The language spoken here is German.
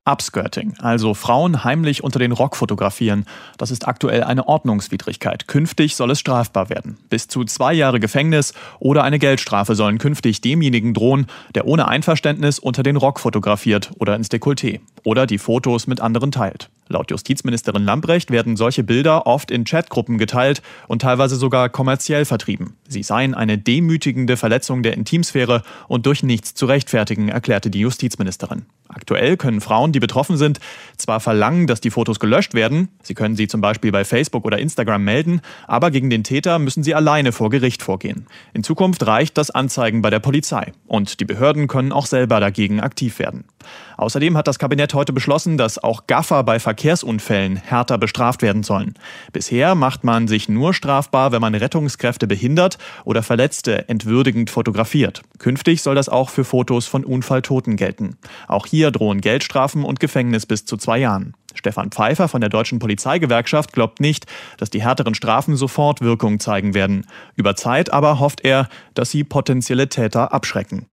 Upskirting, also Frauen heimlich unter den Rock fotografieren, das ist aktuell eine Ordnungswidrigkeit. Künftig soll es strafbar werden. Bis zu 2 Jahre Gefängnis oder eine Geldstrafe sollen künftig demjenigen drohen, der ohne Einverständnis unter den Rock fotografiert oder ins Dekolleté oder die Fotos mit anderen teilt. Laut Justizministerin Lambrecht werden solche Bilder oft in Chatgruppen geteilt und teilweise sogar kommerziell vertrieben. Sie seien eine demütigende Verletzung der Intimsphäre und durch nichts zu rechtfertigen, erklärte die Justizministerin. Aktuell können Frauen, die betroffen sind, zwar verlangen, dass die Fotos gelöscht werden, sie können sie zum Beispiel bei Facebook oder Instagram melden, aber gegen den Täter müssen sie alleine vor Gericht vorgehen. In Zukunft reicht das Anzeigen bei der Polizei und die Behörden können auch selber dagegen aktiv werden. Außerdem hat das Kabinett heute beschlossen, dass auch Gaffer bei Verkehrsunfällen härter bestraft werden sollen. Bisher macht man sich nur strafbar, wenn man Rettungskräfte behindert oder Verletzte entwürdigend fotografiert. Künftig soll das auch für Fotos von Unfalltoten gelten. Auch hier drohen Geldstrafen und Gefängnis bis zu 2 Jahren. Stefan Pfeiffer von der Deutschen Polizeigewerkschaft glaubt nicht, dass die härteren Strafen sofort Wirkung zeigen werden. Über Zeit aber hofft er, dass sie potenzielle Täter abschrecken.